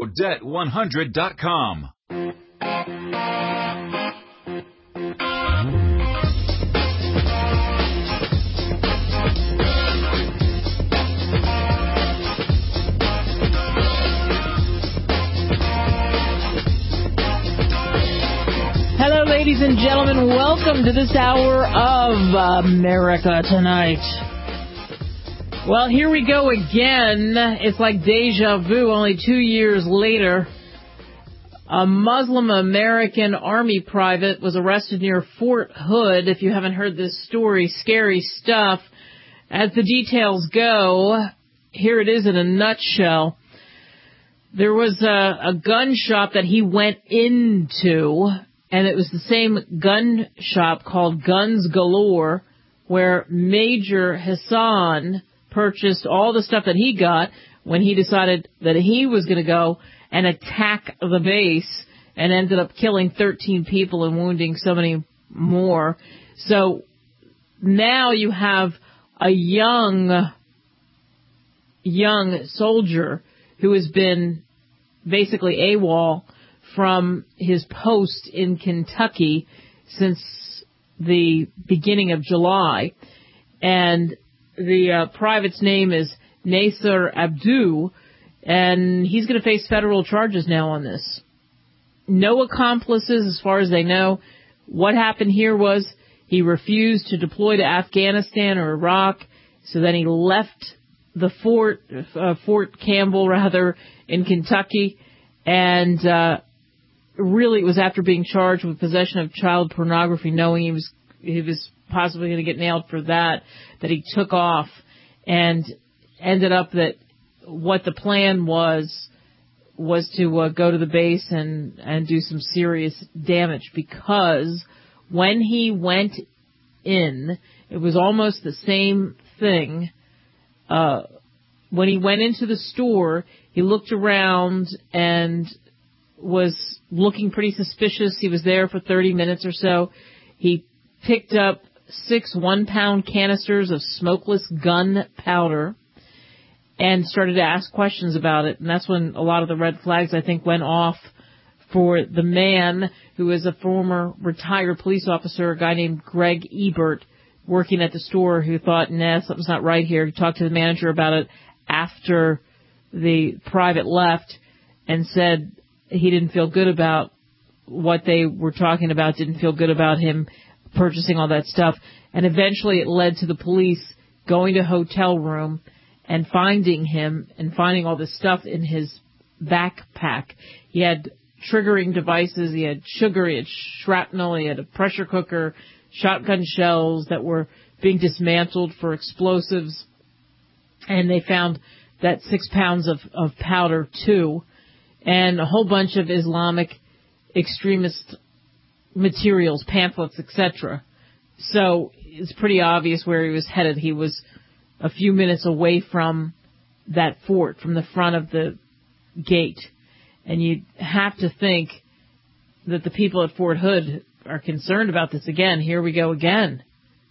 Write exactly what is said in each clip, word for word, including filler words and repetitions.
debt one hundred dot com. Hello, ladies and gentlemen. Welcome to this hour of America Tonight. Well, here we go again. It's like deja vu, only two years later. A Muslim American Army private was arrested near Fort Hood. If you haven't heard this story, scary stuff. As the details go, here it is in a nutshell. There was a, a gun shop that he went into, and it was the same gun shop called Guns Galore, where Major Hassan purchased all the stuff that he got when he decided that he was going to go and attack the base, and ended up killing thirteen people and wounding so many more. So now you have a young, young soldier who has been basically AWOL from his post in Kentucky since the beginning of July. And the uh, private's name is Nasser Abdu, and he's going to face federal charges now on this. No accomplices as far as they know. What happened here was he refused to deploy to Afghanistan or Iraq, so then he left the fort, uh, Fort Campbell rather, in Kentucky, and uh, really it was after being charged with possession of child pornography, knowing he was he was possibly going to get nailed for that, that he took off, and ended up that what the plan was was to uh, go to the base and, and do some serious damage, because when he went in, it was almost the same thing. Uh, when he went into the store, he looked around and was looking pretty suspicious. He was there for thirty minutes or so. He picked up six one-pound canisters of smokeless gun powder and started to ask questions about it. And that's when a lot of the red flags, I think, went off for the man who is a former retired police officer, a guy named Greg Ebert, working at the store, who thought, nah, something's not right here. He talked to the manager about it after the private left and said he didn't feel good about what they were talking about, didn't feel good about him purchasing all that stuff. And eventually it led to the police going to a hotel room and finding him and finding all this stuff in his backpack. He had triggering devices, he had sugar, he had shrapnel, he had a pressure cooker, shotgun shells that were being dismantled for explosives. And they found that six pounds of, of powder too, and a whole bunch of Islamic extremist materials, pamphlets, et cetera. So it's pretty obvious where he was headed. He was a few minutes away from that fort, from the front of the gate. And you have to think that the people at Fort Hood are concerned about this again. Here we go again.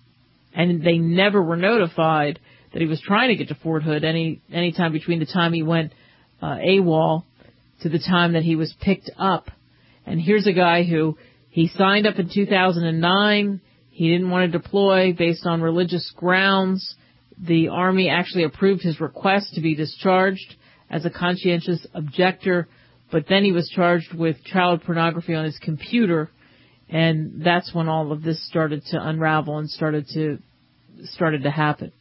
And they never were notified that he was trying to get to Fort Hood any any time between the time he went uh, AWOL to the time that he was picked up. And here's a guy who he signed up in two thousand nine. He didn't want to deploy based on religious grounds. The Army actually approved his request to be discharged as a conscientious objector, but then he was charged with child pornography on his computer, and that's when all of this started to unravel and started to started to happen.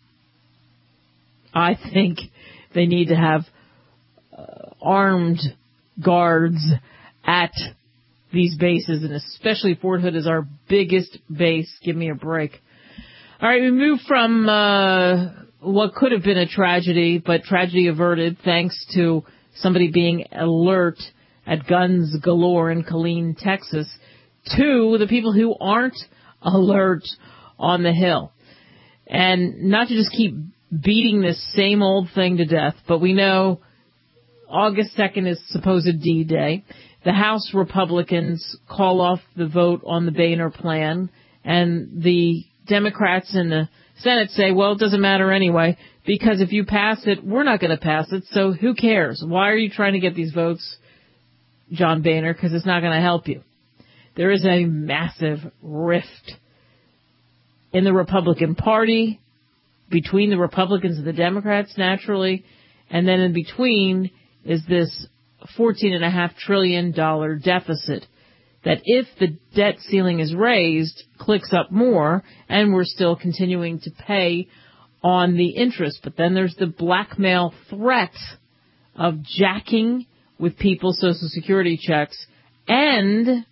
I think they need to have uh, armed guards at these bases, and especially Fort Hood is our biggest base. Give me a break. All right, we move from uh, what could have been a tragedy, but tragedy averted thanks to somebody being alert at Guns Galore in Killeen, Texas, to the people who aren't alert on the Hill. And not to just keep beating this same old thing to death, but we know August second is supposed D-Day. The House Republicans call off the vote on the Boehner plan, and the Democrats in the Senate say, well, it doesn't matter anyway, because if you pass it, we're not going to pass it, so who cares? Why are you trying to get these votes, John Boehner? Because it's not going to help you. There is a massive rift in the Republican Party, between the Republicans and the Democrats, naturally, and then in between is this fourteen point five trillion dollars deficit that if the debt ceiling is raised, clicks up more, and we're still continuing to pay on the interest. But then there's the blackmail threat of jacking with people's Social Security checks and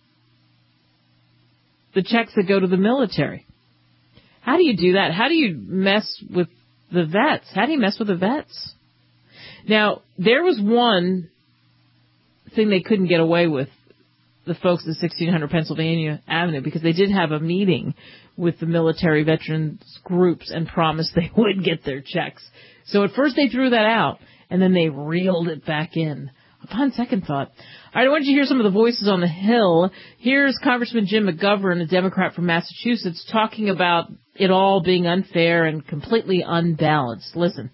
the checks that go to the military. How do you do that? How do you mess with the vets? How do you mess with the vets? Now, there was one thing they couldn't get away with, the folks at sixteen hundred Pennsylvania Avenue, because they did have a meeting with the military veterans groups and promised they would get their checks. So at first they threw that out, and then they reeled it back in. Upon second thought. All right, I wanted you to hear some of the voices on the Hill. Here's Congressman Jim McGovern, a Democrat from Massachusetts, talking about it all being unfair and completely unbalanced. Listen.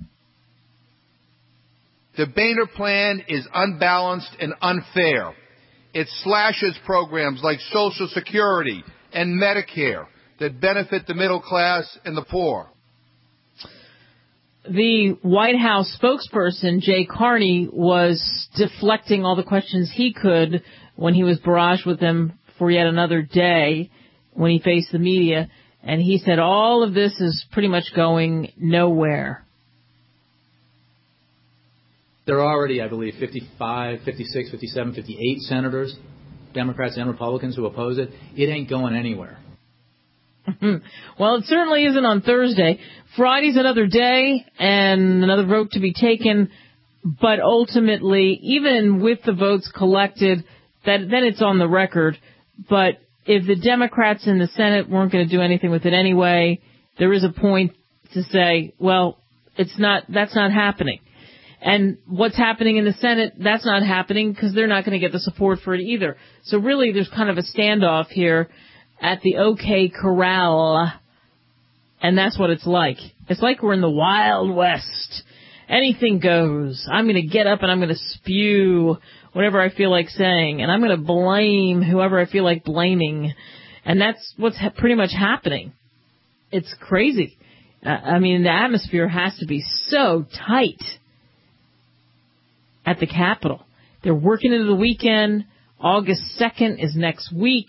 The Boehner plan is unbalanced and unfair. It slashes programs like Social Security and Medicare that benefit the middle class and the poor. The White House spokesperson, Jay Carney, was deflecting all the questions he could when he was barraged with them for yet another day when he faced the media. And he said all of this is pretty much going nowhere. There are already, I believe, fifty-five, fifty-six, fifty-seven, fifty-eight senators, Democrats and Republicans, who oppose it. It ain't going anywhere. Well, it certainly isn't on Thursday. Friday's another day and another vote to be taken. But ultimately, even with the votes collected, that then it's on the record. But if the Democrats in the Senate weren't going to do anything with it anyway, there is a point to say, well, it's not, that's not happening. And what's happening in the Senate, that's not happening because they're not going to get the support for it either. So really, there's kind of a standoff here at the OK Corral, and that's what it's like. It's like we're in the Wild West. Anything goes. I'm going to get up and I'm going to spew whatever I feel like saying, and I'm going to blame whoever I feel like blaming. And that's what's ha- pretty much happening. It's crazy. Uh, I mean, the atmosphere has to be so tight at the Capitol. They're working into the weekend. August second is next week.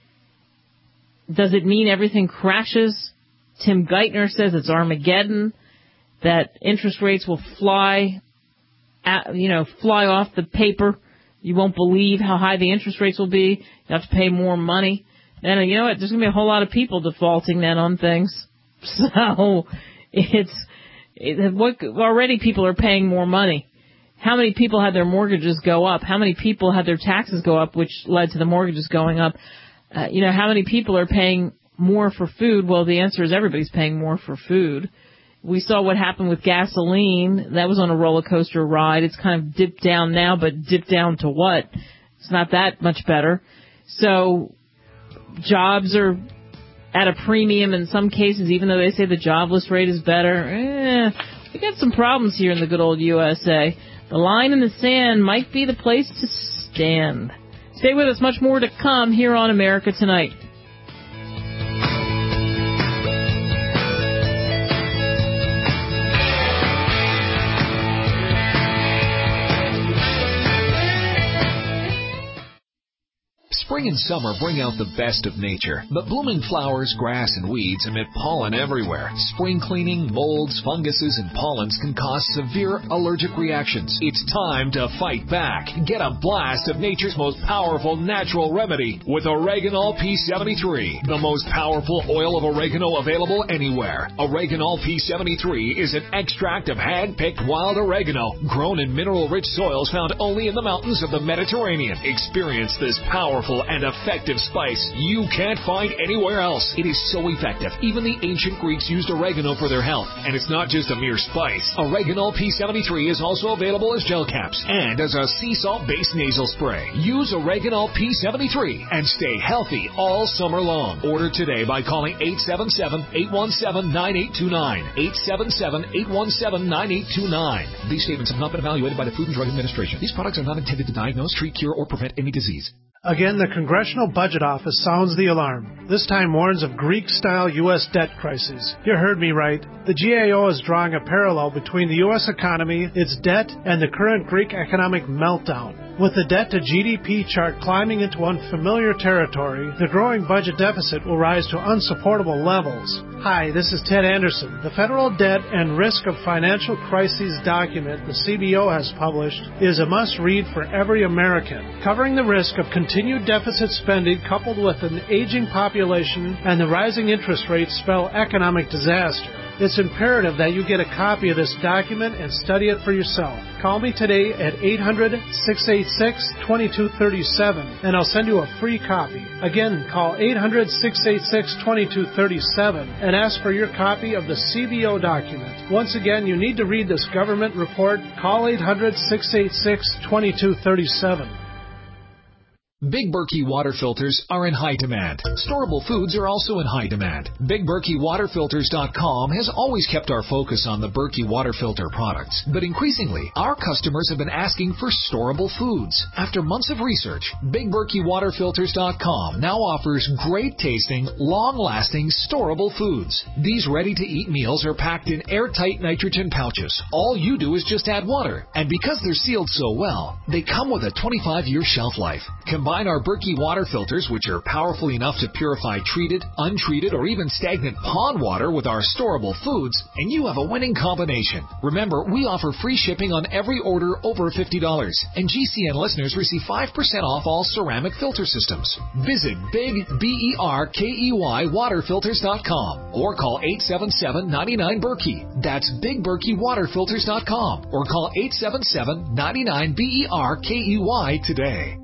Does it mean everything crashes? Tim Geithner says it's Armageddon, that interest rates will fly, at, you know, fly off the paper. You won't believe how high the interest rates will be. You have to pay more money. And you know what? There's going to be a whole lot of people defaulting then on things. So it's it, what already people are paying more money. How many people had their mortgages go up? How many people had their taxes go up, which led to the mortgages going up? Uh, you know, how many people are paying more for food? Well, the answer is everybody's paying more for food. We saw what happened with gasoline. That was on a roller coaster ride. It's kind of dipped down now, but dipped down to what? It's not that much better. So jobs are at a premium in some cases, even though they say the jobless rate is better. Eh, we got some problems here in the good old U S A. The line in the sand might be the place to stand. Stay with us. Much more to come here on America Tonight. Spring and summer bring out the best of nature, but blooming flowers, grass, and weeds emit pollen everywhere. Spring cleaning, molds, funguses, and pollens can cause severe allergic reactions. It's time to fight back. Get a blast of nature's most powerful natural remedy with Oreganol P seventy-three, the most powerful oil of oregano available anywhere. Oreganol P seventy-three is an extract of hand-picked wild oregano grown in mineral-rich soils found only in the mountains of the Mediterranean. Experience this powerful powerful and effective spice you can't find anywhere else. It is so effective. Even the ancient Greeks used oregano for their health. And it's not just a mere spice. Oregano P seventy-three is also available as gel caps and as a sea salt-based nasal spray. Use Oregano P seventy-three and stay healthy all summer long. Order today by calling eight seven seven, eight one seven, nine eight two nine. eight seven seven, eight one seven, nine eight two nine. These statements have not been evaluated by the Food and Drug Administration. These products are not intended to diagnose, treat, cure, or prevent any disease. Again, the Congressional Budget Office sounds the alarm. This time warns of Greek-style U S debt crisis. You heard me right. The G A O is drawing a parallel between the U S economy, its debt, and the current Greek economic meltdown. With the debt-to-G D P chart climbing into unfamiliar territory, the growing budget deficit will rise to unsupportable levels. Hi, this is Ted Anderson. The Federal Debt and Risk of Financial Crises document the C B O has published is a must-read for every American, covering the risk of continued deficit spending coupled with an aging population and the rising interest rates spell economic disaster. It's imperative that you get a copy of this document and study it for yourself. Call me today at eight hundred, six eight six, two two three seven and I'll send you a free copy. Again, call eight hundred, six eight six, two two three seven and ask for your copy of the C B O document. Once again, you need to read this government report. Call eight hundred, six eight six, two two three seven. Big Berkey water filters are in high demand. Storable foods are also in high demand. Big Berkey Water Filters dot com has always kept our focus on the Berkey water filter products, but increasingly, our customers have been asking for storable foods. After months of research, Big Berkey Water Filters dot com now offers great-tasting, long-lasting, storable foods. These ready-to-eat meals are packed in airtight nitrogen pouches. All you do is just add water, and because they're sealed so well, they come with a twenty-five year shelf life. Combine our Berkey water filters, which are powerful enough to purify treated, untreated, or even stagnant pond water with our storable foods, and you have a winning combination. Remember, we offer free shipping on every order over fifty dollars, and G C N listeners receive five percent off all ceramic filter systems. Visit Big B E R K E Y Water Filters dot com or call eight seven seven, nine nine, Berkey. That's Big Berkey Water Filters dot com or call eight seven seven, nine nine, B E R K E Y today.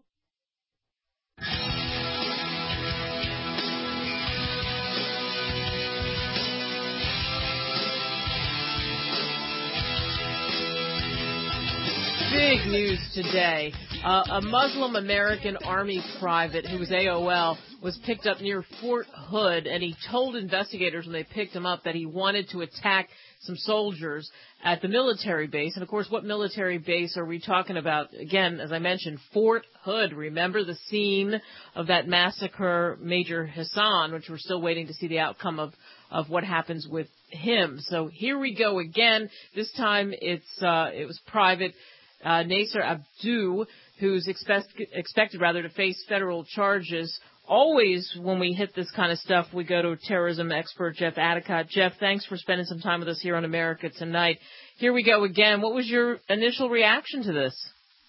Big news today. Uh, a Muslim American Army private who was A O L was picked up near Fort Hood, and he told investigators when they picked him up that he wanted to attack some soldiers at the military base. And, of course, what military base are we talking about? Again, as I mentioned, Fort Hood. Remember the scene of that massacre, Major Hassan, which we're still waiting to see the outcome of, of what happens with him. So here we go again. This time it's uh, it was private. Uh, Nasser Abdu, who's expect, expected rather to face federal charges. Always when we hit this kind of stuff, we go to terrorism expert Jeff Adicott. Jeff, thanks for spending some time with us here on America Tonight. Here we go again. What was your initial reaction to this?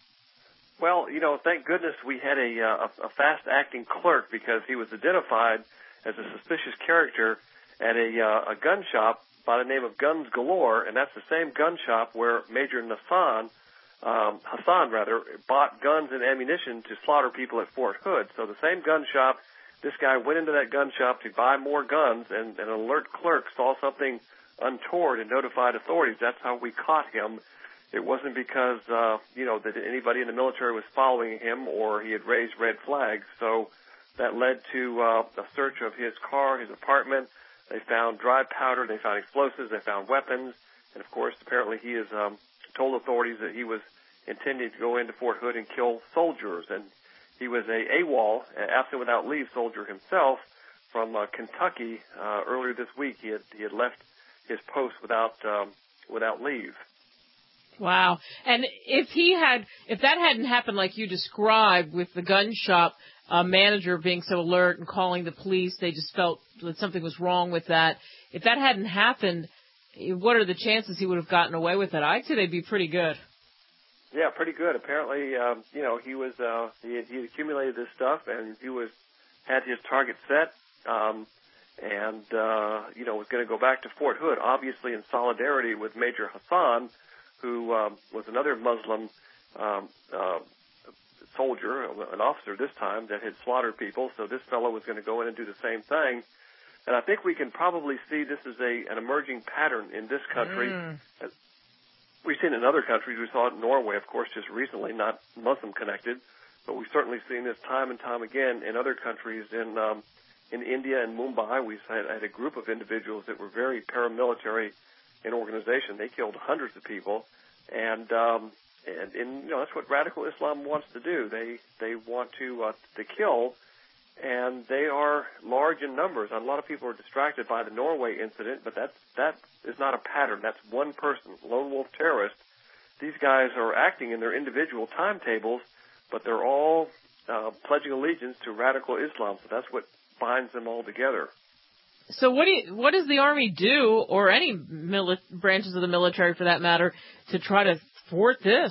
Well, you know, thank goodness we had a, uh, a fast-acting clerk, because he was identified as a suspicious character at a, uh, a gun shop by the name of Guns Galore, and that's the same gun shop where Major Nassan Um, Hassan, rather, bought guns and ammunition to slaughter people at Fort Hood. So the same gun shop, this guy went into that gun shop to buy more guns, and, and an alert clerk saw something untoward and notified authorities. That's how we caught him. It wasn't because, uh, you know, that anybody in the military was following him or he had raised red flags. So that led to uh, a search of his car, his apartment. They found dry powder. They found explosives. They found weapons. And, of course, apparently he is um, told authorities that he was intending to go into Fort Hood and kill soldiers. And he was a AWOL, absent without leave soldier himself, from uh, Kentucky. Uh, earlier this week, he had he had left his post without um, without leave. Wow. And if he had, if that hadn't happened like you described, with the gun shop uh, manager being so alert and calling the police, they just felt that something was wrong with that. If that hadn't happened, what are the chances he would have gotten away with it? I'd say they'd be pretty good. Yeah, pretty good. Apparently, um, you know, he was uh, he had, he had accumulated this stuff, and he was had his target set, um, and uh, you know, was going to go back to Fort Hood, obviously in solidarity with Major Hassan, who um, was another Muslim um, uh, soldier, an officer this time, that had slaughtered people. So this fellow was going to go in and do the same thing. And I think we can probably see this as a, an emerging pattern in this country. Mm. We've seen it in other countries. We saw it in Norway, of course, just recently, not Muslim connected. But we've certainly seen this time and time again in other countries. In um, in India and Mumbai, we had, had a group of individuals that were very paramilitary in organization. They killed hundreds of people. And, um, and, and you know, that's what radical Islam wants to do. They they want to uh, to kill, and they are large in numbers. A lot of people are distracted by the Norway incident, but that's, that is not a pattern. That's one person, lone wolf terrorist. These guys are acting in their individual timetables, but they're all uh, pledging allegiance to radical Islam. So that's what binds them all together. So what do you, what does the Army do, or any mili- branches of the military for that matter, to try to thwart this?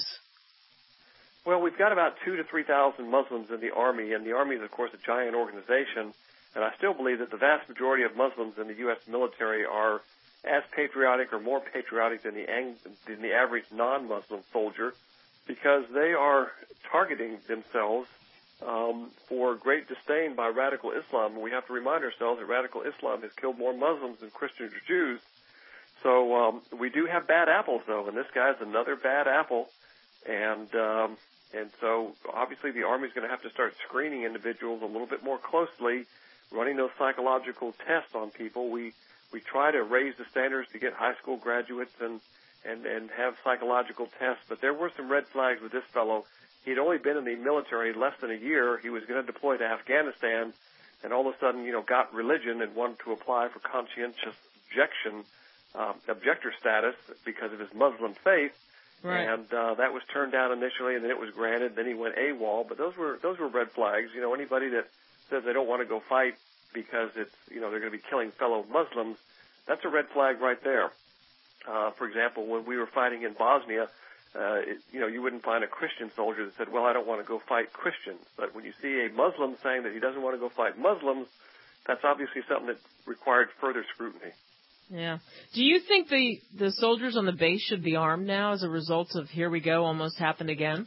Well, we've got about two to three thousand Muslims in the Army, and the Army is, of course, a giant organization. And I still believe that the vast majority of Muslims in the U S military are as patriotic or more patriotic than the than the average non-Muslim soldier, because they are targeting themselves um, for great disdain by radical Islam. And we have to remind ourselves that radical Islam has killed more Muslims than Christians or Jews. So um, we do have bad apples, though, and this guy's another bad apple. And um, and so obviously the Army's going to have to start screening individuals a little bit more closely, running those psychological tests on people. We we try to raise the standards to get high school graduates and, and, and have psychological tests, but there were some red flags with this fellow. He'd only been in the military less than a year. He was going to deploy to Afghanistan, and all of a sudden, you know, got religion and wanted to apply for conscientious objection, um, objector status because of his Muslim faith. Right. And uh, that was turned down initially, and then it was granted. Then he went AWOL. But those were those were red flags. You know, anybody that says they don't want to go fight because it's, you know, they're going to be killing fellow Muslims, that's a red flag right there. Uh, for example, when we were fighting in Bosnia, uh, it, you know, you wouldn't find a Christian soldier that said, well, I don't want to go fight Christians. But when you see a Muslim saying that he doesn't want to go fight Muslims, that's obviously something that required further scrutiny. Yeah. Do you think the, the soldiers on the base should be armed now as a result of here we go, almost happened again?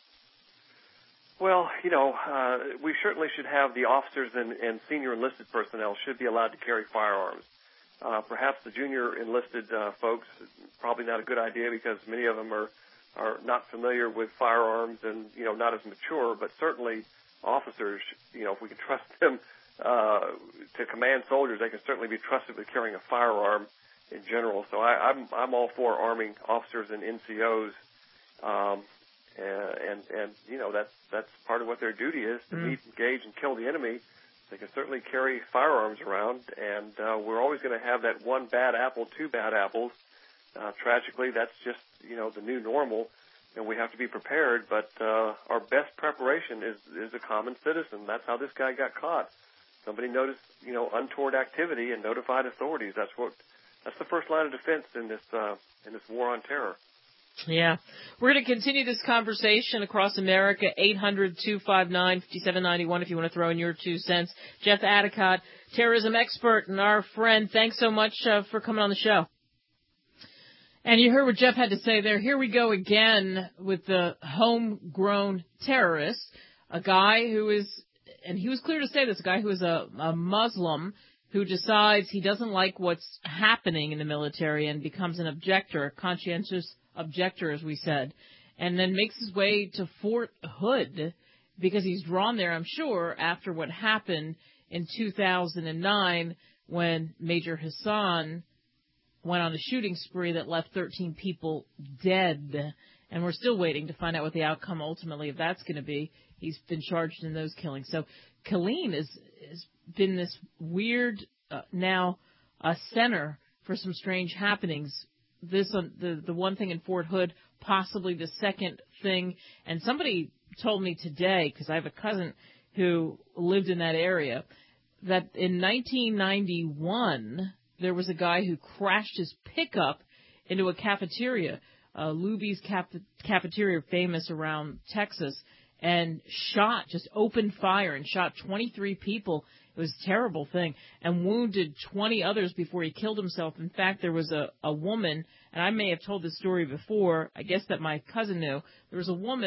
Well, you know, uh, we certainly should have the officers and, and senior enlisted personnel should be allowed to carry firearms. Uh, perhaps the junior enlisted uh, folks, probably not a good idea because many of them are, are not familiar with firearms and, you know, not as mature, but certainly officers, you know, if we can trust them uh, to command soldiers, they can certainly be trusted with carrying a firearm in general. So I, I'm, I'm all for arming officers and N C Os. Um, and, and, you know, that's, that's part of what their duty is, to mm. meet, engage, and kill the enemy. They can certainly carry firearms around, and uh, we're always going to have that one bad apple, two bad apples. Uh, tragically, that's just, you know, the new normal, and we have to be prepared. But uh, our best preparation is, is a common citizen. That's how this guy got caught. Somebody noticed, you know, untoward activity and notified authorities. That's what, that's the first line of defense in this uh, in this war on terror. Yeah. We're going to continue this conversation across America, eight hundred, two five nine, five seven nine one if you want to throw in your two cents. Jeff Adicott, terrorism expert and our friend, thanks so much uh, for coming on the show. And you heard what Jeff had to say there. Here we go again with the homegrown terrorist, a guy who is, and he was clear to say this, a guy who is a, a Muslim who decides he doesn't like what's happening in the military and becomes an objector, a conscientious objector, as we said, and then makes his way to Fort Hood because he's drawn there, I'm sure, after what happened in two thousand nine when Major Hassan went on a shooting spree that left thirteen people dead. And we're still waiting to find out what the outcome ultimately of that's going to be. He's been charged in those killings. So Killeen has, has been this weird, uh, now, a center for some strange happenings. This uh, the the one thing in Fort Hood, possibly the second thing. And somebody told me today, because I have a cousin who lived in that area, that in nineteen ninety-one there was a guy who crashed his pickup into a cafeteria, uh, Luby's cap- cafeteria, famous around Texas, and shot, just opened fire and shot twenty-three people. It was a terrible thing, and wounded twenty others before he killed himself. In fact, there was a, a woman, and I may have told this story before, I guess that my cousin knew, there was a woman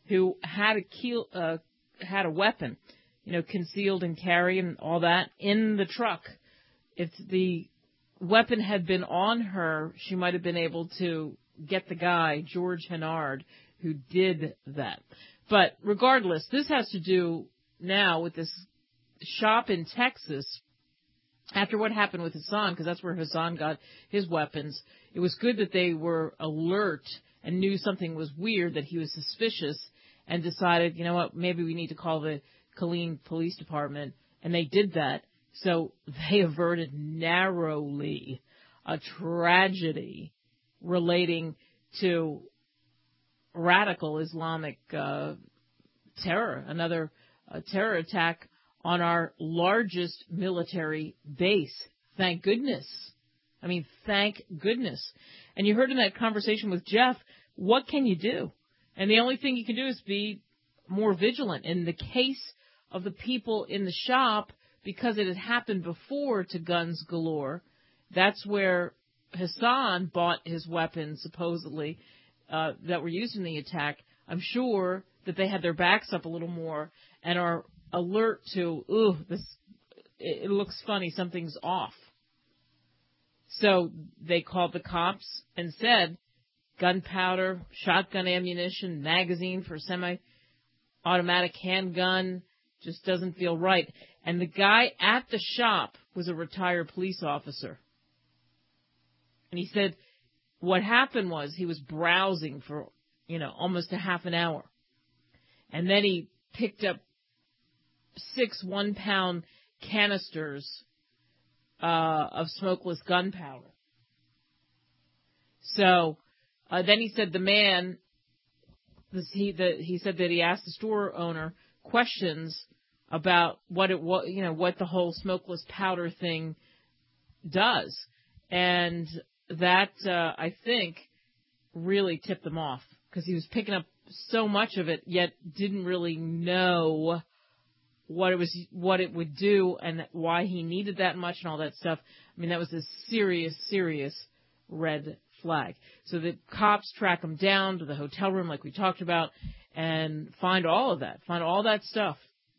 who had a keel, uh, had a weapon, you know, concealed and carry and all that in the truck. If the weapon had been on her, she might have been able to get the guy, George Hennard, who did that. But regardless, this has to do now with this shop in Texas. After what happened with Hassan, because that's where Hassan got his weapons, it was good that they were alert and knew something was weird, that he was suspicious, and decided, you know what, maybe we need to call the Killeen Police Department, and they did that. So they averted narrowly a tragedy relating to radical Islamic uh, terror, another uh, terror attack on our largest military base. Thank goodness. I mean, thank goodness. And you heard in that conversation with Jeff, what can you do? And the only thing you can do is be more vigilant. In the case of the people in the shop, because it had happened before to Guns Galore, that's where Hassan bought his weapons, supposedly, uh, that were used in the attack. I'm sure that they had their backs up a little more and are alert to, ooh, this, it looks funny, something's off. So they called the cops and said, gunpowder, shotgun ammunition, magazine for semi-automatic handgun, just doesn't feel right. And the guy at the shop was a retired police officer. And he said what happened was he was browsing for, you know, almost a half an hour. And then he picked up six one-pound canisters uh, of smokeless gunpowder. So uh, then he said the man, this, he, the, he said that he asked the store owner questions about what it was, you know, what the whole smokeless powder thing does, and that uh, I think really tipped them off because he was picking up so much of it, yet didn't really know what it was, what it would do, and why he needed that much, and all that stuff. I mean, that was a serious, serious red flag. So the cops track him down to the hotel room, like we talked about, and find all of that, find all that stuff.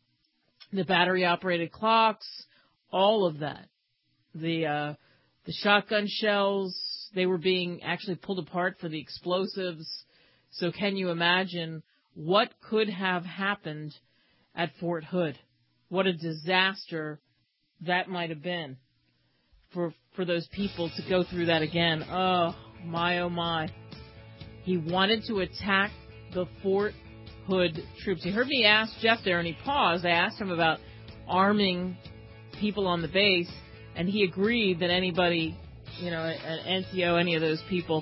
The battery-operated clocks, all of that. The uh, the shotgun shells, they were being actually pulled apart for the explosives. So can you imagine what could have happened at Fort Hood? What a disaster that might have been for for those people to go through that again. Oh, my, oh, my. He wanted to attack the Fort Hood troops. You heard me ask Jeff there, and he paused. I asked him about arming people on the base, and he agreed that anybody, you know, an N C O, any of those people,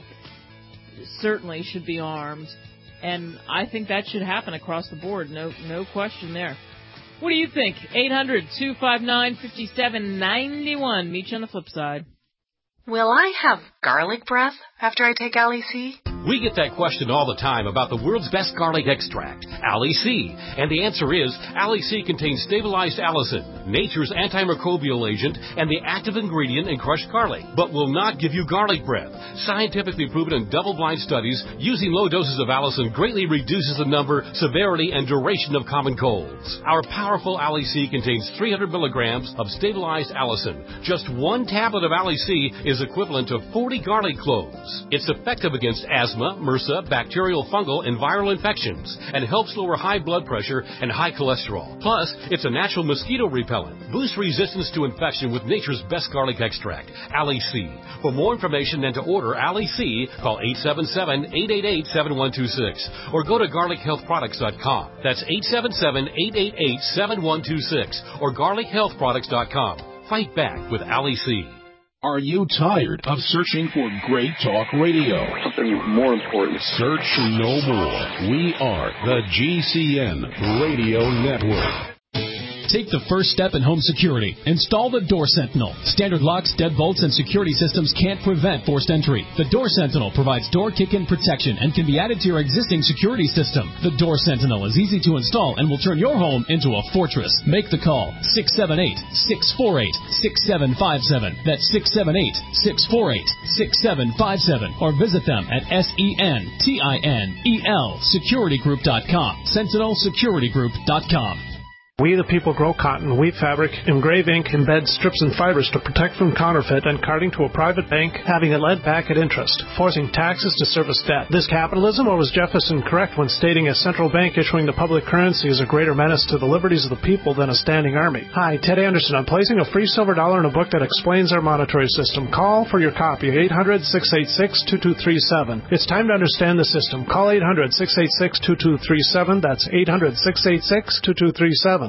certainly should be armed. And I think that should happen across the board. No, no question there. What do you think? eight hundred, two five nine, five seven nine one. Meet you on the flip side. Will I have garlic breath after I take Ali C? We get that question all the time about the world's best garlic extract, Ali C. And the answer is, Ali C contains stabilized allicin, nature's antimicrobial agent, and the active ingredient in crushed garlic, but will not give you garlic breath. Scientifically proven in double-blind studies, using low doses of allicin greatly reduces the number, severity, and duration of common colds. Our powerful Ali C contains three hundred milligrams of stabilized allicin. Just one tablet of Ali C is equivalent to forty garlic cloves. It's effective against asthma, MRSA, bacterial, fungal, and viral infections, and helps lower high blood pressure and high cholesterol. Plus, it's a natural mosquito repellent. Boost resistance to infection with nature's best garlic extract, Ali C. For more information and to order Ali C, call eight seven seven, eight eight eight, seven one two six or go to garlic health products dot com. That's eight seven seven, eight eight eight, seven one two six or garlic health products dot com. Fight back with Ali C. Are you tired of searching for great talk radio? Something more important. Search no more. We are the G C N Radio Network. Take the first step in home security. Install the Door Sentinel. Standard locks, deadbolts, and security systems can't prevent forced entry. The Door Sentinel provides door kick-in protection and can be added to your existing security system. The Door Sentinel is easy to install and will turn your home into a fortress. Make the call. six seven eight, six four eight, six seven five seven. That's six seven eight, six four eight, six seven five seven. Or visit them at S E N T I N E L security group dot com. sentinel security group dot com. We the people grow cotton, weave fabric, engrave ink, embed strips and fibers to protect from counterfeit and carting to a private bank, having it led back at interest, forcing taxes to service debt. This capitalism, or was Jefferson correct when stating a central bank issuing the public currency is a greater menace to the liberties of the people than a standing army? Hi, Ted Anderson. I'm placing a free silver dollar in a book that explains our monetary system. Call for your copy, eight hundred, six eight six, two two three seven. It's time to understand the system. Call eight hundred, six eight six, two two three seven. That's eight hundred, six eight six, two two three seven.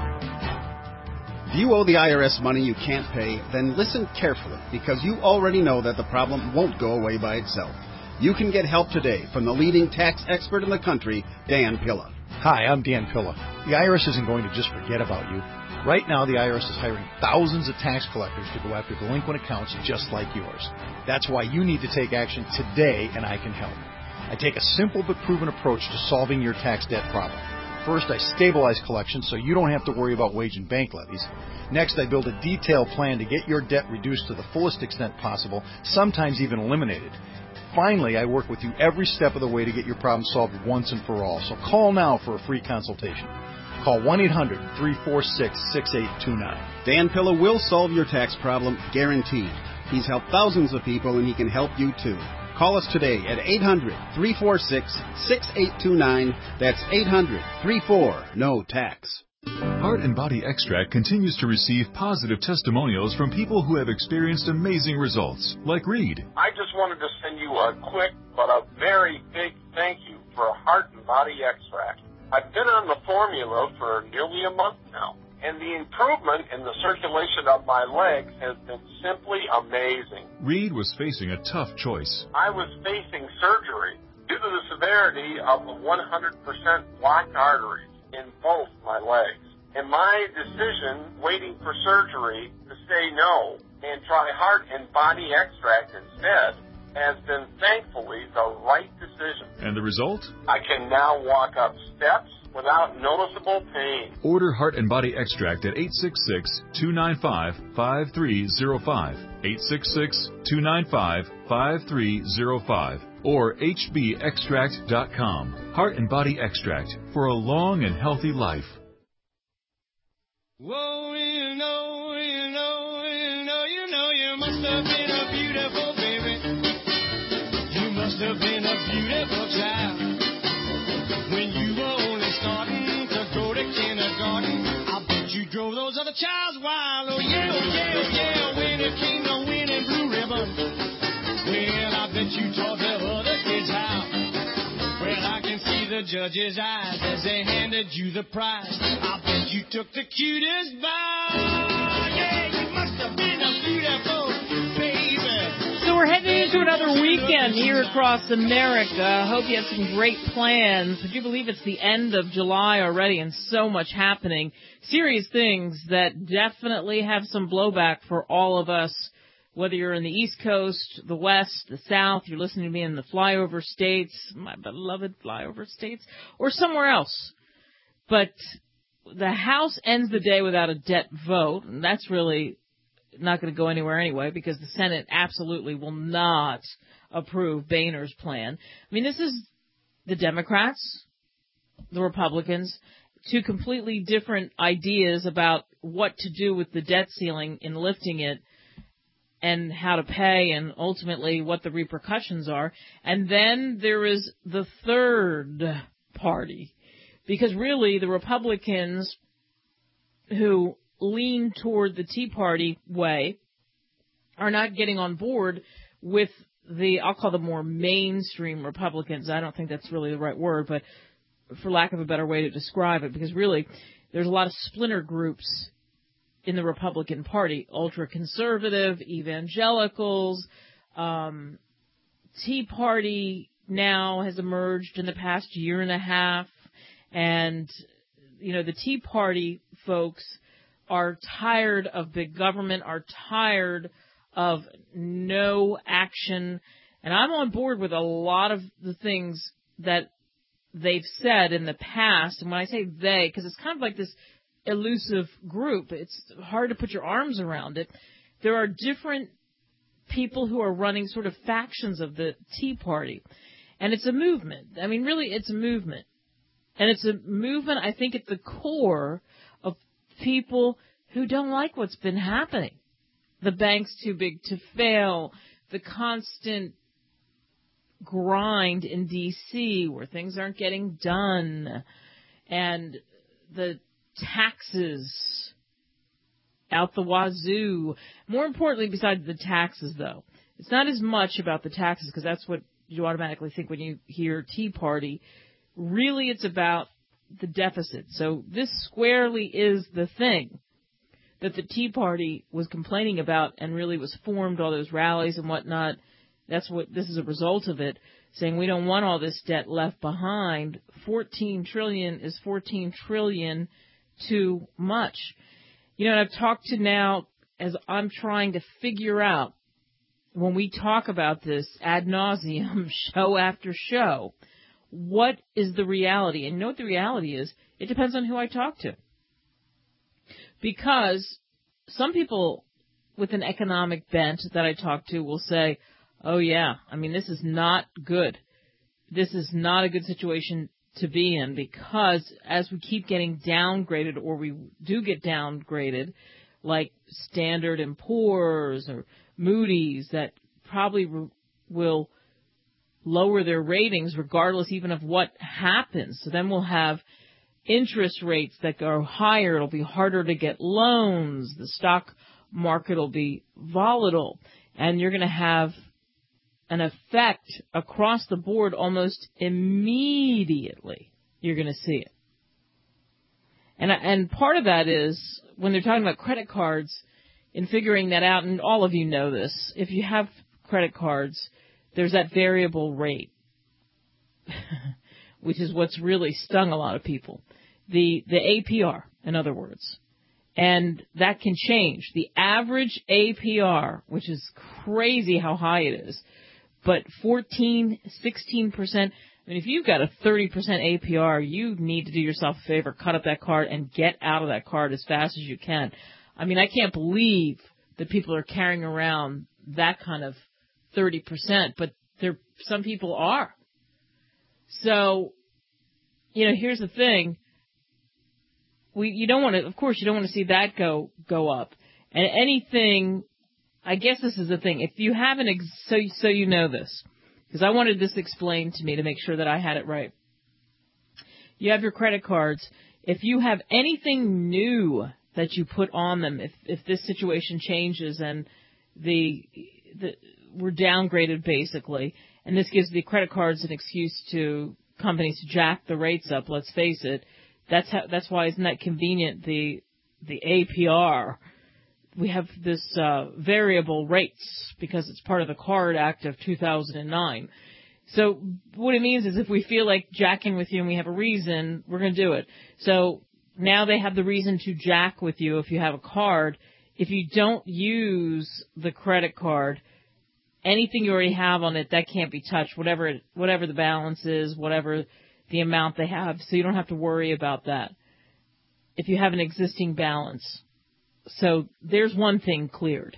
If you owe the I R S money you can't pay, then listen carefully, because you already know that the problem won't go away by itself. You can get help today from the leading tax expert in the country, Dan Pilla. Hi, I'm Dan Pilla. The I R S isn't going to just forget about you. Right now, the I R S is hiring thousands of tax collectors to go after delinquent accounts just like yours. That's why you need to take action today, and I can help. I take a simple but proven approach to solving your tax debt problem. First, I stabilize collections so you don't have to worry about wage and bank levies. Next, I build a detailed plan to get your debt reduced to the fullest extent possible, sometimes even eliminated. Finally, I work with you every step of the way to get your problem solved once and for all. So call now for a free consultation. Call one eight hundred, three four six, six eight two nine. Dan Pilla will solve your tax problem, guaranteed. He's helped thousands of people, and he can help you too. Call us today at eight hundred, three four six, six eight two nine. That's eight hundred, three four, no tax. Heart and Body Extract continues to receive positive testimonials from people who have experienced amazing results, like Reed. I just wanted to send you a quick but a very big thank you for Heart and Body Extract. I've been on the formula for nearly a month now, and the improvement in the circulation of my legs has been simply amazing. Reed was facing a tough choice. I was facing surgery due to the severity of the one hundred percent blocked arteries in both my legs. And my decision, waiting for surgery, to say no and try Heart and Body Extract instead, has been thankfully the right decision. And the result? I can now walk up steps without noticeable pain. Order Heart and Body Extract at eight six six, two nine five, five three zero five, eight six six, two nine five, five three zero five, or H B extract dot com. Heart and Body Extract for a long and healthy life. Whoa, you know, you know, you know, you know, you must have been a beautiful baby. You must have been a beautiful child. When you were only starting to go to kindergarten, I bet you drove those other childs wild. Oh yeah, oh yeah, oh yeah, when it came to winning blue ribbon. Well, I bet you taught the other kids how. Well, I can see the judge's eyes as they handed you the prize. I bet you took the cutest bow. Yeah, you must have been a beautiful baby. So we're heading into another weekend here across America. Hope you have some great plans. Would you believe it's the end of July already and so much happening? Serious things that definitely have some blowback for all of us. Whether you're in the East Coast, the West, the South, you're listening to me in the flyover states, my beloved flyover states, or somewhere else. But the House ends the day without a debt vote, and that's really not going to go anywhere anyway because the Senate absolutely will not approve Boehner's plan. I mean, this is the Democrats, the Republicans, two completely different ideas about what to do with the debt ceiling in lifting it, and how to pay, and ultimately what the repercussions are. And then there is the third party, because really the Republicans who lean toward the Tea Party way are not getting on board with the, I'll call them more mainstream Republicans. I don't think that's really the right word, but for lack of a better way to describe it, because really there's a lot of splinter groups in the Republican Party, ultra-conservative, evangelicals, um, Tea Party now has emerged in the past year and a half, and you know, the Tea Party folks are tired of big government, are tired of no action. And I'm on board with a lot of the things that they've said in the past. And when I say they, because it's kind of like this elusive group, it's hard to put your arms around it. There are different people who are running sort of factions of the Tea Party. And it's a movement. I mean, really, it's a movement. And it's a movement, I think, at the core of people who don't like what's been happening. The bank's too big to fail, the constant grind in D C where things aren't getting done, and the taxes out the wazoo. More importantly, besides the taxes, though, it's not as much about the taxes, because that's what you automatically think when you hear Tea Party. Really, it's about the deficit. So this squarely is the thing that the Tea Party was complaining about and really was formed, all those rallies and whatnot. That's what this is a result of it, saying we don't want all this debt left behind. fourteen trillion is fourteen trillion too much. You know, and I've talked to now, as I'm trying to figure out, when we talk about this ad nauseum, show after show, what is the reality? And you know what the reality is? It depends on who I talk to. Because some people with an economic bent that I talk to will say, oh, yeah, I mean, this is not good. This is not a good situation to be in, because as we keep getting downgraded, or we do get downgraded, like Standard and Poor's or Moody's, that probably re- will lower their ratings regardless even of what happens. So then we'll have interest rates that go higher. It'll be harder to get loans. The stock market will be volatile. And you're going to have an effect across the board almost immediately. You're going to see it. And, and part of that is when they're talking about credit cards, in figuring that out, and all of you know this, if you have credit cards, there's that variable rate, which is what's really stung a lot of people. The the A P R, in other words. And that can change. The average A P R, which is crazy how high it is, but fourteen, sixteen percent. I mean, if you've got a thirty percent A P R, you need to do yourself a favor, cut up that card, and get out of that card as fast as you can. I mean, I can't believe that people are carrying around that kind of thirty percent, but there, some people are. So, you know, here's the thing. We, you don't want to, of course, you don't want to see that go, go up. And anything, I guess this is the thing. If you haven't, ex- so, so you know this, because I wanted this explained to me to make sure that I had it right. You have your credit cards. If you have anything new that you put on them, if, if this situation changes and the, the, we're downgraded basically, and this gives the credit cards an excuse to companies to jack the rates up, let's face it. That's how, that's why isn't that convenient, the the A P R. We have this uh, variable rates because it's part of the Card Act of two thousand nine. So what it means is if we feel like jacking with you and we have a reason, we're going to do it. So now they have the reason to jack with you if you have a card. If you don't use the credit card, anything you already have on it, that can't be touched, whatever it, whatever the balance is, whatever the amount they have, so you don't have to worry about that if you have an existing balance. So there's one thing cleared.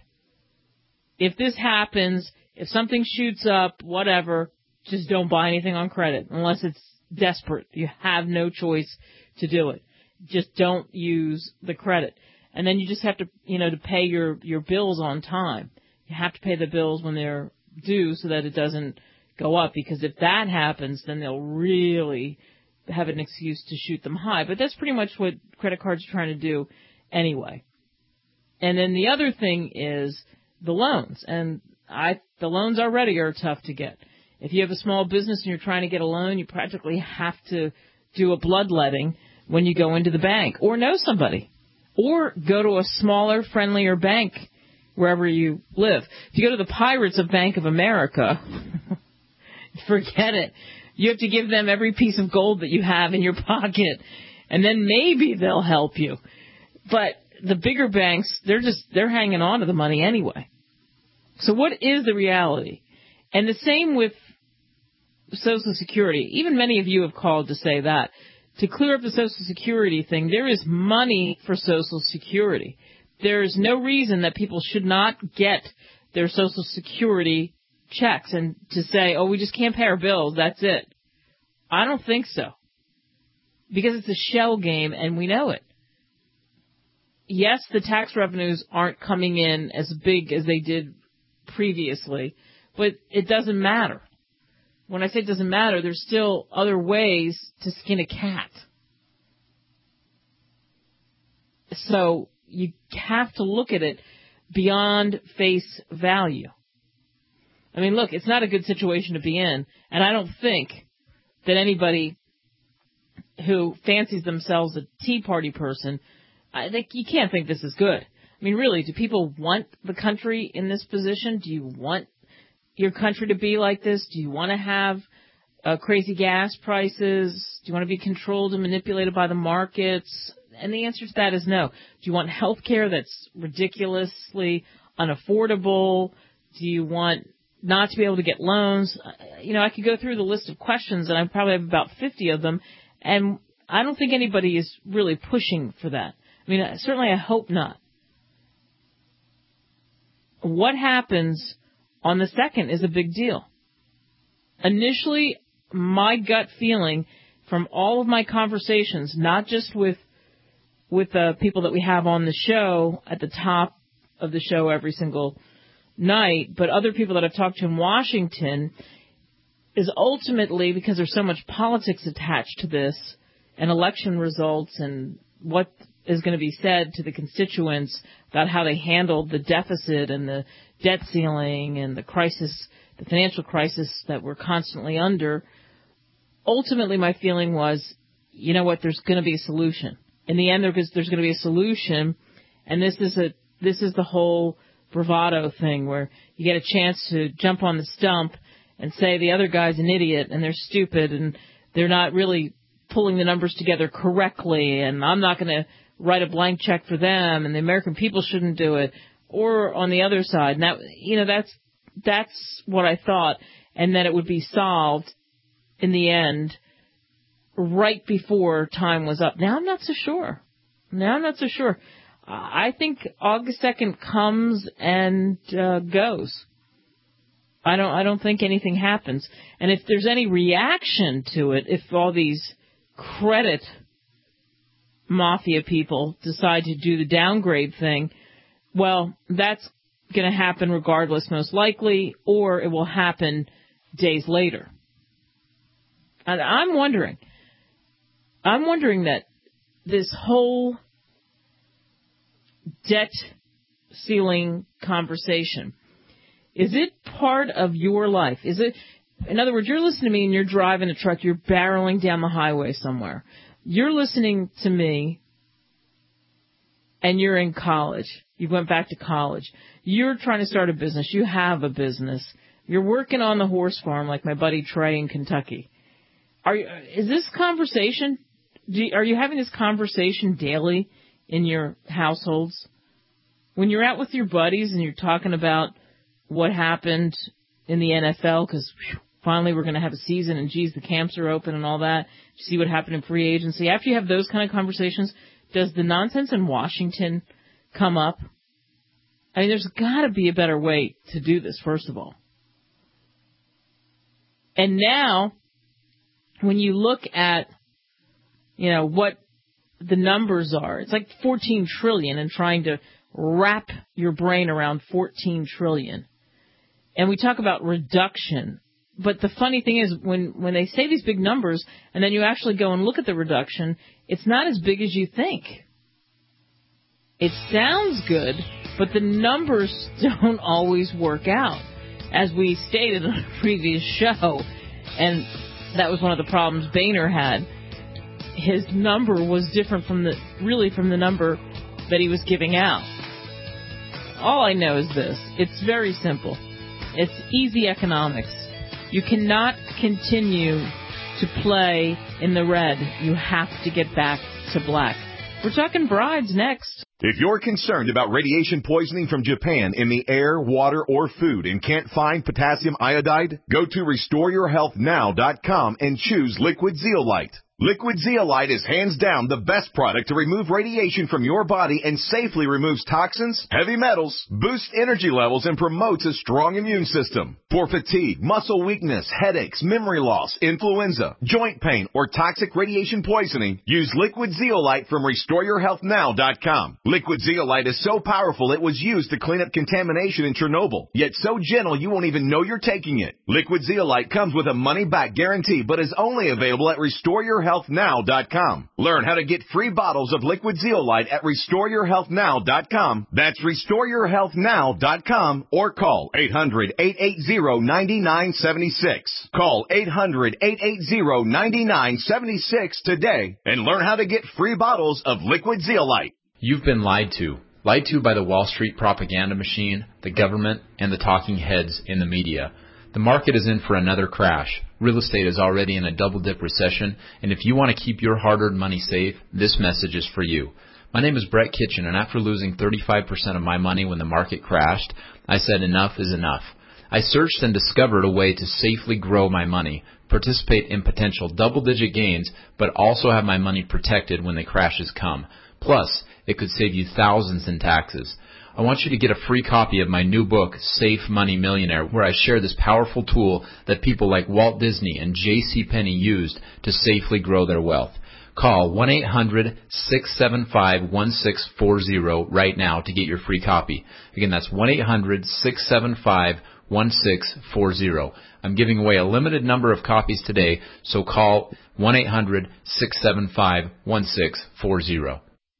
If this happens, if something shoots up, whatever, just don't buy anything on credit unless it's desperate. You have no choice to do it. Just don't use the credit. And then you just have to, you know, to pay your, your bills on time. You have to pay the bills when they're due so that it doesn't go up, because if that happens, then they'll really have an excuse to shoot them high. But that's pretty much what credit cards are trying to do anyway. And then the other thing is the loans. And I, the loans already are tough to get. If you have a small business and you're trying to get a loan, you practically have to do a bloodletting when you go into the bank, or know somebody, or go to a smaller, friendlier bank wherever you live. If you go to the Pirates of Bank of America, forget it. You have to give them every piece of gold that you have in your pocket. and then maybe they'll help you. But the bigger banks, they're just, they're hanging on to the money anyway. So what is the reality? And the same with Social Security. Even many of you have called to say that. To clear up the Social Security thing, there is money for Social Security. There is no reason that people should not get their Social Security checks and to say, oh, we just can't pay our bills, that's it. I don't think so. Because it's a shell game and we know it. Yes, the tax revenues aren't coming in as big as they did previously, but it doesn't matter. When I say it doesn't matter, there's still other ways to skin a cat. So you have to look at it beyond face value. I mean, look, it's not a good situation to be in, and I don't think that anybody who fancies themselves a Tea Party person, I think you can't think this is good. I mean, really, do people want the country in this position? Do you want your country to be like this? Do you want to have uh, crazy gas prices? Do you want to be controlled and manipulated by the markets? And the answer to that is no. Do you want health care that's ridiculously unaffordable? Do you want not to be able to get loans? You know, I could go through the list of questions, and I probably have about fifty of them, and I don't think anybody is really pushing for that. I mean, certainly I hope not. What happens on the second is a big deal. Initially, my gut feeling from all of my conversations, not just with with the people that we have on the show at the top of the show every single night, but other people that I've talked to in Washington, is ultimately, because there's so much politics attached to this, and election results and what is going to be said to the constituents about how they handled the deficit and the debt ceiling and the crisis, the financial crisis that we're constantly under. Ultimately, my feeling was, you know what, there's going to be a solution. In the end, there's, there's going to be a solution, and this is a this is the whole bravado thing where you get a chance to jump on the stump and say the other guy's an idiot and they're stupid and they're not really pulling the numbers together correctly, and I'm not going to write a blank check for them, and the American people shouldn't do it. Or on the other side, and that, you know, that's that's what I thought, and that it would be solved in the end right before time was up. Now I'm not so sure. Now I'm not so sure. I think August second comes and uh, goes. I don't. I don't think anything happens. And if there's any reaction to it, if all these credit mafia people decide to do the downgrade thing, well, that's going to happen regardless, most likely, or it will happen days later. And I'm wondering, I'm wondering that this whole debt ceiling conversation, is it part of your life? Is it, in other words, you're listening to me and you're driving a truck, you're barreling down the highway somewhere. You're listening to me and you're in college. You went back to college. You're trying to start a business. You have a business. You're working on the horse farm like my buddy Trey in Kentucky. Are you, is this conversation, do you, are you having this conversation daily in your households? When you're out with your buddies and you're talking about what happened in the N F L, because finally we're going to have a season and, geez, the camps are open and all that, see what happened in free agency. After you have those kind of conversations, does the nonsense in Washington come up? I mean, there's got to be a better way to do this, first of all. And now, when you look at, you know, what the numbers are, it's like fourteen trillion and trying to wrap your brain around fourteen trillion. And we talk about reduction. But the funny thing is, when, when they say these big numbers and then you actually go and look at the reduction, it's not as big as you think. It sounds good, but the numbers don't always work out. As we stated on a previous show, and that was one of the problems Boehner had, his number was different from the, really from the number that he was giving out. All I know is this. It's very simple. It's easy economics. You cannot continue to play in the red. You have to get back to black. We're talking brides next. If you're concerned about radiation poisoning from Japan in the air, water, or food and can't find potassium iodide, go to restore your health now dot com and choose Liquid Zeolite. Liquid Zeolite is hands down the best product to remove radiation from your body and safely removes toxins, heavy metals, boosts energy levels, and promotes a strong immune system. For fatigue, muscle weakness, headaches, memory loss, influenza, joint pain, or toxic radiation poisoning, use Liquid Zeolite from restore your health now dot com. Liquid Zeolite is so powerful it was used to clean up contamination in Chernobyl, yet so gentle you won't even know you're taking it. Liquid Zeolite comes with a money-back guarantee, but is only available at restore your health now dot com. Learn how to get free bottles of Liquid Zeolite at restore your health now dot com. That's restore your health now dot com or call eight hundred, eight eight zero, nine nine seven six. Call eight hundred, eight eight zero, nine nine seven six today and learn how to get free bottles of Liquid Zeolite. You've been lied to. Lied to by the Wall Street propaganda machine, the government, and the talking heads in the media. The market is in for another crash. Real estate is already in a double-dip recession, and if you want to keep your hard-earned money safe, this message is for you. My name is Brett Kitchen, and after losing thirty-five percent of my money when the market crashed, I said enough is enough. I searched and discovered a way to safely grow my money, participate in potential double-digit gains, but also have my money protected when the crashes come. Plus, it could save you thousands in taxes. I want you to get a free copy of my new book, Safe Money Millionaire, where I share this powerful tool that people like Walt Disney and J C Penney used to safely grow their wealth. Call one eight hundred, six seven five, one six four zero right now to get your free copy. Again, that's one eight hundred, six seven five, one six four zero. I'm giving away a limited number of copies today, so call one eight hundred, six seven five, one six four zero.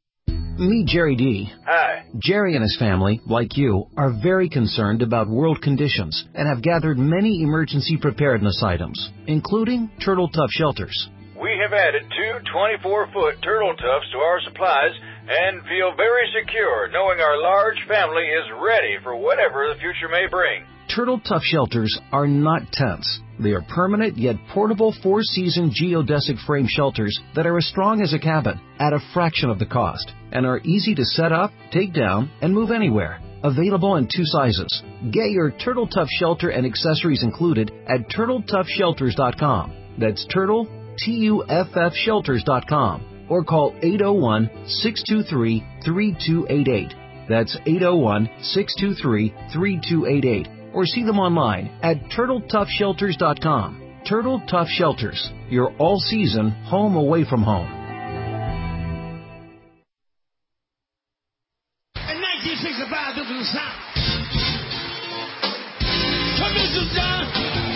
Meet Jerry D. Hi. Jerry and his family, like you, are very concerned about world conditions and have gathered many emergency preparedness items, including Turtle Tough shelters. We have added two twenty-four foot Turtle Toughs to our supplies and feel very secure knowing our large family is ready for whatever the future may bring. Turtle Tough shelters are not tents. They are permanent yet portable four-season geodesic frame shelters that are as strong as a cabin at a fraction of the cost and are easy to set up, take down, and move anywhere. Available in two sizes. Get your Turtle Tough shelter and accessories included at turtle tough shelters dot com. That's Turtle, T U F F shelters dot com or call eight oh one, six two three, three two eight eight. That's eight oh one, six two three, three two eight eight. Or see them online at turtle tough shelters dot com. Turtle Tough Shelters, your all-season home away from home. In nineteen sixty-five, this was the sound. Come in, John.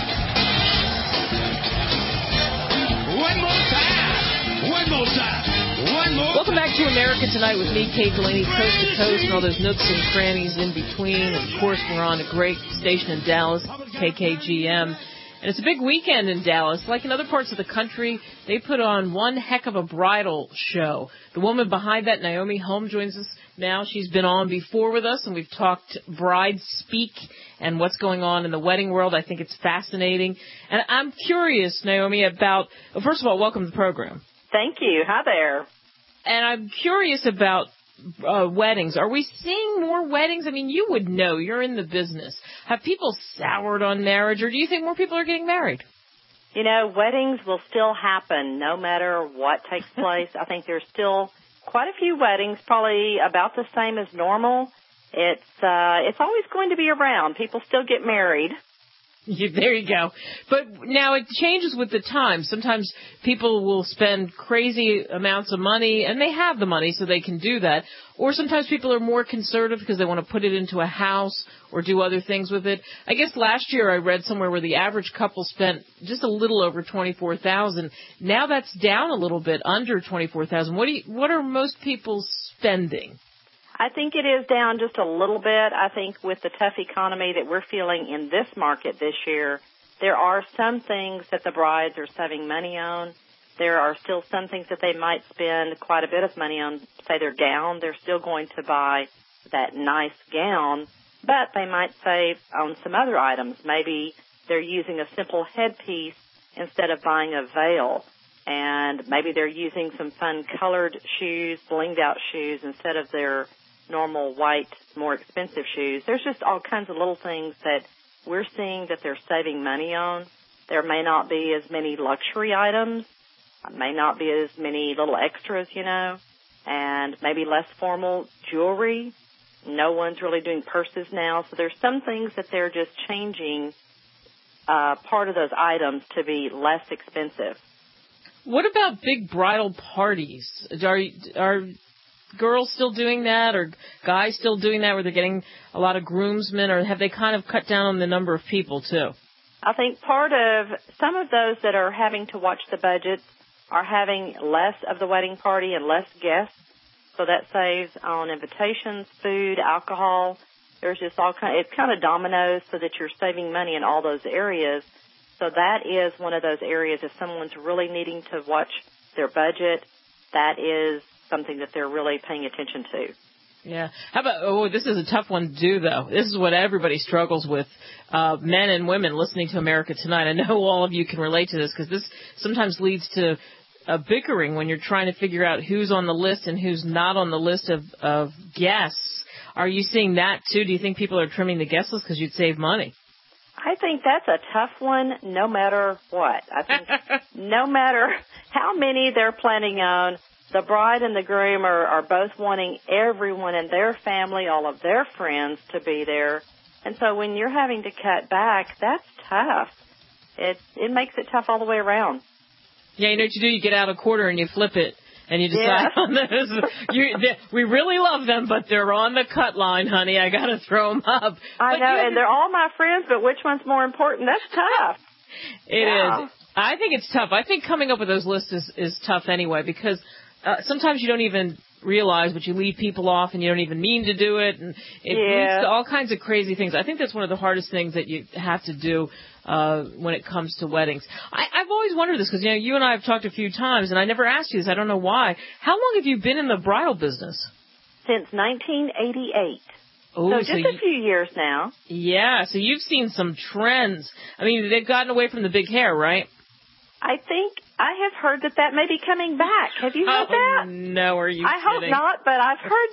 One more time. One more time. One more. Welcome back to America Tonight with me, Kate Delaney, coast to coast, and all those nooks and crannies in between. And of course, we're on a great station in Dallas, K K G M. And it's a big weekend in Dallas. Like in other parts of the country, they put on one heck of a bridal show. The woman behind that, Naomi Holm, joins us now. She's been on before with us, and we've talked bride speak and what's going on in the wedding world. I think it's fascinating. And I'm curious, Naomi, about, well, first of all, welcome to the program. Thank you. Hi there. And I'm curious about uh, weddings. Are we seeing more weddings? I mean, you would know. You're in the business. Have people soured on marriage, or do you think more people are getting married? You know, weddings will still happen no matter what takes place. I think there's still quite a few weddings, probably about the same as normal. It's uh, it's always going to be around. People still get married. Yeah, there you go. But now it changes with the time. Sometimes people will spend crazy amounts of money, and they have the money, so they can do that. Or sometimes people are more conservative because they want to put it into a house or do other things with it. I guess last year I read somewhere where the average couple spent just a little over twenty-four thousand dollars. Now that's down a little bit, under twenty-four thousand dollars. What do you, what are most people spending? I think it is down just a little bit. I think with the tough economy that we're feeling in this market this year, there are some things that the brides are saving money on. There are still some things that they might spend quite a bit of money on, say their gown. They're still going to buy that nice gown, but they might save on some other items. Maybe they're using a simple headpiece instead of buying a veil. and maybe they're using some fun colored shoes, blinged out shoes instead of their normal white, more expensive shoes. There's just all kinds of little things that we're seeing that they're saving money on. There may not be as many luxury items, may not be as many little extras, you know, and maybe less formal jewelry. No one's really doing purses now. So there's some things that they're just changing uh, part of those items to be less expensive. What about big bridal parties? Are are girls still doing that, or guys still doing that, where they're getting a lot of groomsmen, or have they kind of cut down on the number of people too? I think part of some of those that are having to watch the budget are having less of the wedding party and less guests, so that saves on invitations, food, alcohol. There's just all kind. It's kind of dominoes, so that you're saving money in all those areas. So that is one of those areas. If someone's really needing to watch their budget, that is something that they're really paying attention to. Yeah. How about, oh, this is a tough one to do, though. This is what everybody struggles with, uh, men and women listening to America Tonight. I know all of you can relate to this, because this sometimes leads to uh, bickering when you're trying to figure out who's on the list and who's not on the list of, of guests. Are you seeing that, too? Do you think people are trimming the guest list because you'd save money? I think that's a tough one no matter what. I think no matter how many they're planning on, the bride and the groom are, are both wanting everyone in their family, all of their friends, to be there. And so when you're having to cut back, that's tough. It it makes it tough all the way around. Yeah, you know what you do? You get out a quarter and you flip it. And you decide yeah. on this. You, they, we really love them, but they're on the cut line, honey. I got to throw them up. I but know, you, and they're all my friends, but which one's more important? That's tough. It yeah. is. I think it's tough. I think coming up with those lists is, is tough anyway, because uh, sometimes you don't even realize, but you leave people off and you don't even mean to do it, and it yeah. leads to all kinds of crazy things. I think that's one of the hardest things that you have to do uh when it comes to weddings. I, I've always wondered this, because, you know, you and I have talked a few times, and I never asked you this. I don't know why. How long have you been in the bridal business? Since nineteen eighty-eight. Oh, so so just you, a few years now. Yeah, so you've seen some trends. I mean, they've gotten away from the big hair, right? I think I have heard that that may be coming back. Have you heard oh, that? No, are you I kidding? hope not, but I've heard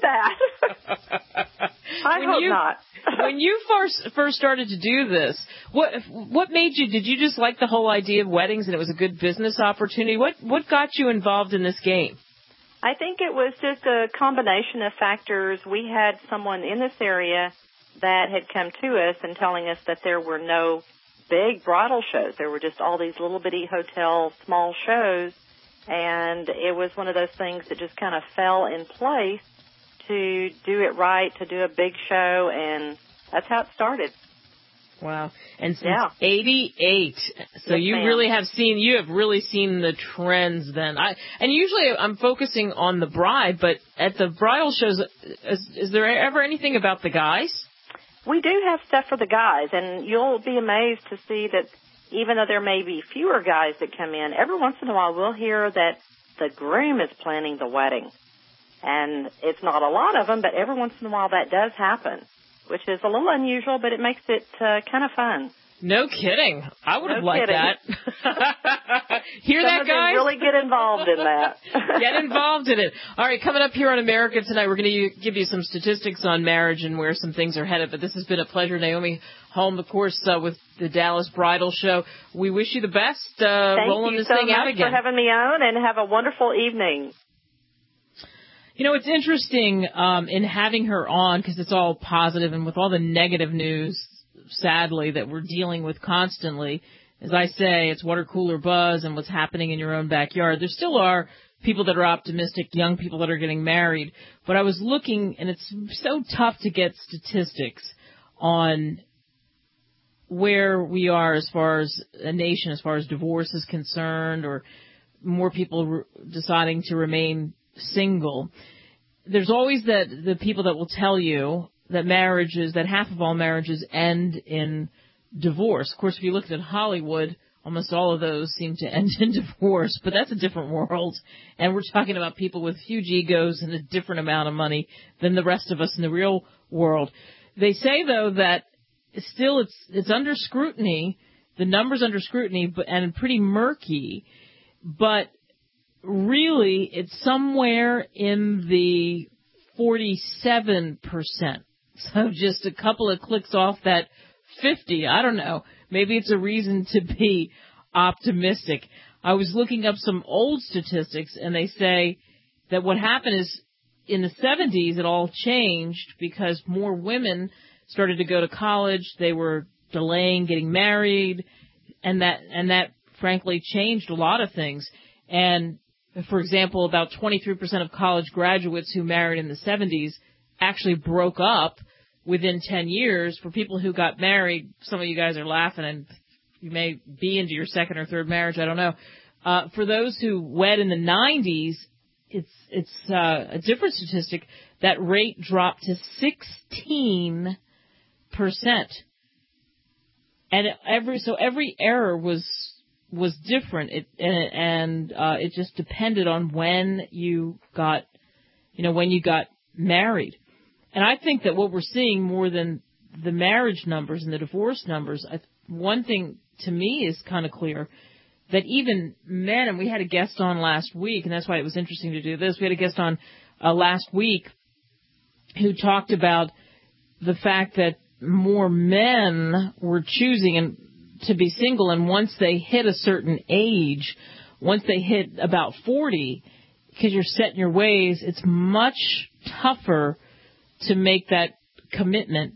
that. I when hope you, not. When you first first started to do this, what what made you? Did you just like the whole idea of weddings and it was a good business opportunity? What what got you involved in this game? I think it was just a combination of factors. We had someone in this area that had come to us and telling us that there were no big bridal shows. There were just all these little bitty hotel small shows, and it was one of those things that just kind of fell in place to do it right, to do a big show, and that's how it started. Wow. And since yeah. eighty-eight, so yes, you ma'am. really have seen, you have really seen the trends then. I And usually I'm focusing on the bride, but at the bridal shows, is, is there ever anything about the guys? We do have stuff for the guys, and you'll be amazed to see that even though there may be fewer guys that come in, every once in a while we'll hear that the groom is planning the wedding. And it's not a lot of them, but every once in a while that does happen, which is a little unusual, but it makes it uh, kind of fun. No kidding. I would no have liked kidding. that. Hear Some that, of guys? them really get involved in that. Get involved in it. All right, coming up here on America Tonight, we're going to give you some statistics on marriage and where some things are headed. But this has been a pleasure. Naomi Holm, of course, uh, with the Dallas Bridal Show. We wish you the best uh, Thank rolling you this so thing much out again. for having me on, and have a wonderful evening. You know, it's interesting um, in having her on, because it's all positive, and with all the negative news, sadly, that we're dealing with constantly. As I say, it's water cooler buzz and what's happening in your own backyard. There still are people that are optimistic, young people that are getting married. But I was looking, and it's so tough to get statistics on where we are as far as a nation, as far as divorce is concerned, or more people re- deciding to remain single. There's always that the people that will tell you that marriages, that half of all marriages end in divorce. Of course, if you looked at Hollywood, almost all of those seem to end in divorce, but that's a different world. And we're talking about people with huge egos and a different amount of money than the rest of us in the real world. They say, though, that still it's it's under scrutiny, the numbers under scrutiny, but and pretty murky, but really, it's somewhere in the forty-seven percent. So just a couple of clicks off that fifty. I don't know. Maybe it's a reason to be optimistic. I was looking up some old statistics, and they say that what happened is in the seventies it all changed because more women started to go to college. They were delaying getting married, and that and that frankly changed a lot of things. And for example, about twenty-three percent of college graduates who married in the seventies actually broke up within ten years. For people who got married, some of you guys are laughing, and you may be into your second or third marriage, I don't know. Uh, for those who wed in the nineties, it's it's uh, a different statistic. That rate dropped to sixteen percent. And every so every era was was different. It and, and uh, it just depended on when you got, you know, when you got married. And I think that what we're seeing more than the marriage numbers and the divorce numbers, I, one thing to me is kind of clear, that even men, and we had a guest on last week, and that's why it was interesting to do this. We had a guest on uh, last week who talked about the fact that more men were choosing and to be single, and once they hit a certain age, once they hit about forty, because you're set in your ways, it's much tougher to make that commitment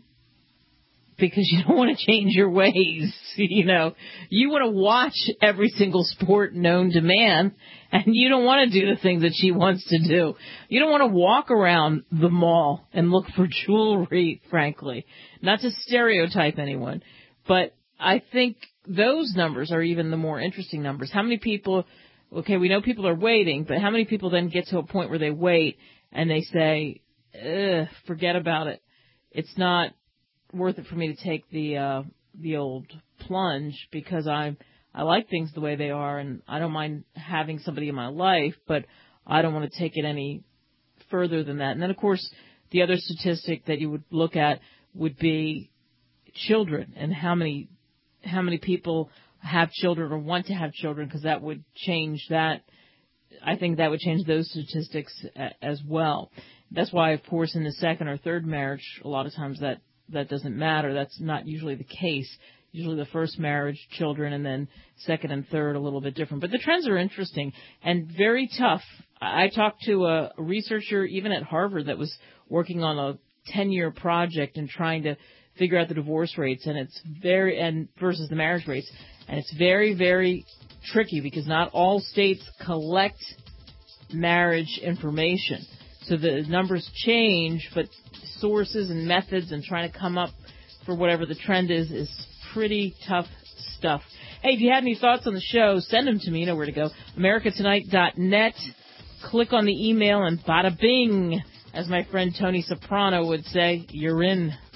because you don't want to change your ways. You know, you want to watch every single sport known to man, and you don't want to do the things that she wants to do. You don't want to walk around the mall and look for jewelry, frankly. Not to stereotype anyone, but I think those numbers are even the more interesting numbers. How many people, okay, we know people are waiting, but how many people then get to a point where they wait and they say, ugh, forget about it. It's not worth it for me to take the uh, the old plunge because I I like things the way they are, and I don't mind having somebody in my life, but I don't want to take it any further than that. And then, of course, the other statistic that you would look at would be children and how many how many people have children or want to have children, because that would change that. I think that would change those statistics a, as well. That's why, of course, in the second or third marriage, a lot of times that, that doesn't matter. That's not usually the case. Usually the first marriage, children, and then second and third, a little bit different. But the trends are interesting and very tough. I talked to a researcher, even at Harvard, that was working on a ten-year project and trying to figure out the divorce rates, and it's very and versus the marriage rates, and it's very, very tricky because not all states collect marriage information. So the numbers change, but sources and methods and trying to come up for whatever the trend is is pretty tough stuff. Hey, if you have any thoughts on the show, send them to me. You know where to go. America Tonight dot net. Click on the email and bada bing, as my friend Tony Soprano would say, you're in.